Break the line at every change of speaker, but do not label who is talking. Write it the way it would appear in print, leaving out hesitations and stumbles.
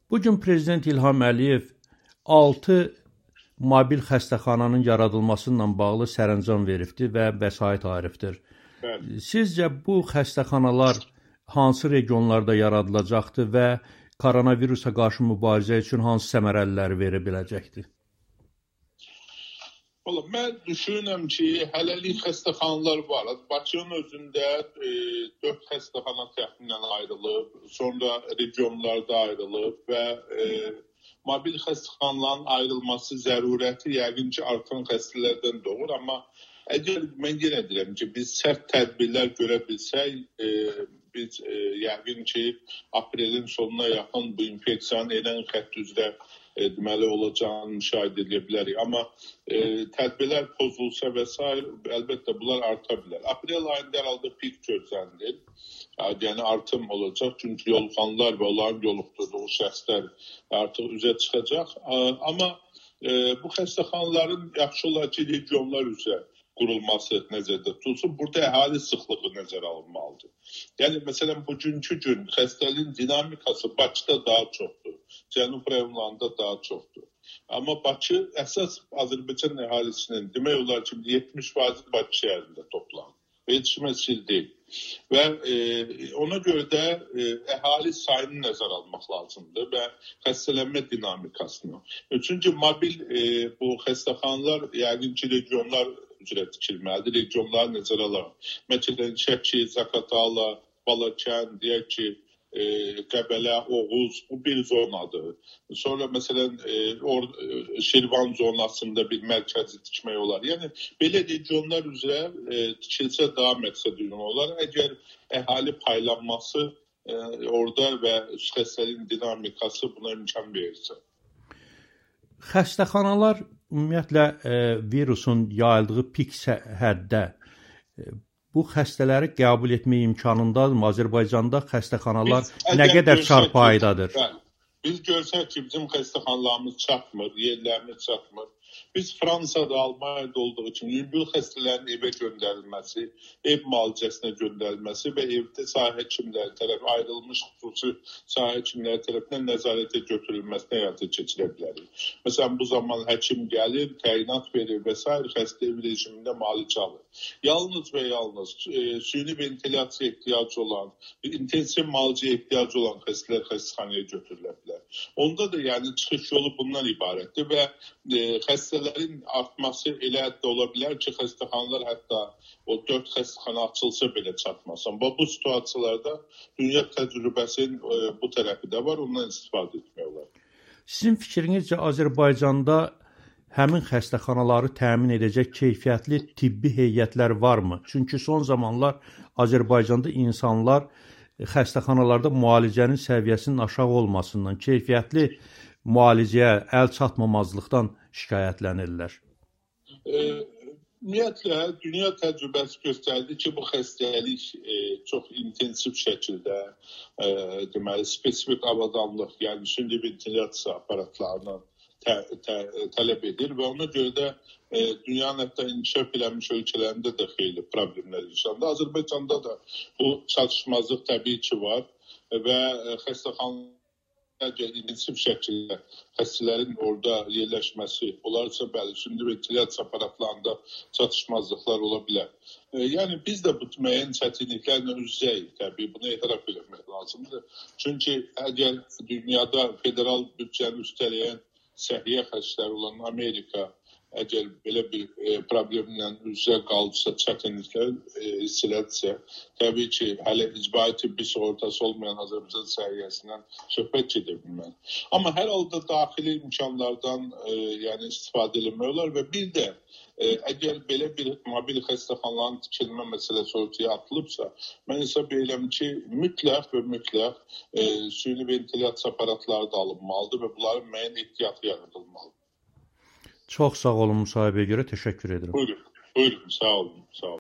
Bugün Prezident İlham Əliyev 6 mobil xəstəxananın yaradılması ilə bağlı sərəncam veribdir və vəsait ayırıbdır.
Bəli.
Sizcə bu xəstəxanalar hansı regionlarda yaradılacaqdır və koronavirusa qarşı mübarizə üçün hansı səmərəliləri verə biləcəkdir?
Mən düşünürəm ki, hələlik xəstəxanalar var. Bakının özündə 4 xəstəxana təxminən ayrılıb, sonra regionlarda ayrılıb və mobil xəstəxanaların ayrılması zərurəti yəqin ki, artan xəstələrdən doğur. Amma əgər mən yenə deyirəm ki, biz sərt tədbirlər görə bilsək, biz yəqin ki, aprelin sonuna yaxın bu infeksiyanın enən xətt üzrə deməli olacağını müşahidə edə bilərik. Amma tədbirlər pozulsa və s. əlbəttə bunlar arta bilər. Aprel ayında hər halda pik gözlənilir. Yəni artım olacaq. Çünki yoluxanlar və onların yoluxduğu şəxslər artıq üzə çıxacaq. Amma bu xəstəxanaların yaxşı olar ki, regionlar üzrə qurulması nəzərdə tutulsun. Burada əhali sıxlığı nəzərə alınmalıdır. Yəni, məsələn, bugünkü gün xəstəliyin dinamikası Bakıda daha çoxdur. Cənub rayonlarında daha çoxdur. Amma Bakı əsas Azərbaycan əhalisinin demək olar ki, 70% Bakı şəhərində toplanır. Yetişməsi deyil. Və ona görə də əhali sayını nəzərə almaq lazımdır və xəstələnmə dinamikasını. Çünki mobil bu xəstəxanalar yəqin ki, regionlar üzrə tikilməlidir. Regionları nəzərə alaraq. Məsələn, Şəki, Zaqatala, Balakən, deyək ki, Qəbələ, Oğuz, bu bir zonadır. Sonra məsələn Şirvan zonasında bir mərkəzi tikmək olar. Yəni belə regionlar üzrə tikilsə daha məqsədəuyğun olar. Əgər əhali paylanması orada və xəstəliyin dinamikası buna imkan verirsə.
Xəstəxanalar ümumiyyətlə virusun yayıldığı pik həddə bu xəstələri qəbul etmək imkanındadır. Azərbaycanda xəstəxanalar nə qədər çarpayıdadır?
Biz görsək ki, bizim xəstəxanalarımız çatmır, yerlərimiz çatmır. Biz Fransada, Almaniyada olduğu kimi yüngül xəstələrin evə göndərilməsi, ev müalicəsinə göndərilməsi və evdə sahə həkimləri tərəfindən ayrılmış xüsusi sahə həkimləri tərəfindən nəzarətə götürülməsinə həyata keçirə bilərik. Məsələn, bu zaman həkim gəlir, təyinat verir və s. xəstə ev rejimində müalicə alır. Yalnız və yalnız süni ventilyasiya ehtiyacı olan, intensiv müalicəyə ehtiyacı olan xəstələr xəstəxanaya götürülə bilər. Onda da yəni çıxış yolu bundan ibarətdir və xəstələrin artması elə hətta ola bilər ki, xəstəxanalar hətta o 4 xəstəxana açılsa belə çatmasın. Bu situasiyalarda dünya təcrübəsinin bu tərəfi də var, ondan istifadə etmək olar.
Sizin fikrinizcə Azərbaycanda həmin xəstəxanaları təmin edəcək keyfiyyətli tibbi heyətlər varmı? Çünki son zamanlar Azərbaycanda insanlar xəstəxanalarda müalicənin səviyyəsinin aşağı olmasından, keyfiyyətli müalicəyə əl çatmamazlıqdan şikayətlənirlər.
Ümumiyyətlə, dünya təcrübəsi göstərdi ki, bu xəstəlik çox intensiv şəkildə deməli, spesifik avadanlıq, yəni süni ventilyasiya aparatlarını tələb edir və ona görə də dünyanın hətta inkişaf eləmiş ölkələrində də xeyli problemlər yaşandı. Azərbaycanda da bu çatışmazlıq təbii ki var və xəstəxanalar intensiv şəkildə xəstələrin orada yerləşməsi olarsa, bəli, süni ventilyasiya aparatlarında çatışmazlıqlar ola bilər. Yəni biz də bu müəyyən çətinliklərlə üz-üzəyik, təbii bunu etiraf etmək lazımdır. Çünki əgər dünyada federal büdcəni üstələyən səhiyyə xərcləri olan Amerika əgər belə bir problemlə üzrə qalırsa, çətinliklər hiss elədirsə, təbii ki, hələ icbari tibbi sığortası olmayan Azərbaycan səhiyyəsindən söhbət gedə bilməz. Amma hər halda daxili imkanlardan yəni istifadə etmək olar və bir də əgər belə bir mobil xəstəxanaların tikilmə məsələsi ortaya atılıbsa, mən hesab edirəm ki, mütləq və mütləq süni ventilyasiya aparatları da alınmalıdır və bunların müəyyən ehtiyatı yaradılmalıdır.
Çox sağ olun müsahibəyə görə, təşəkkür edirəm.
Buyurun, sağ olun.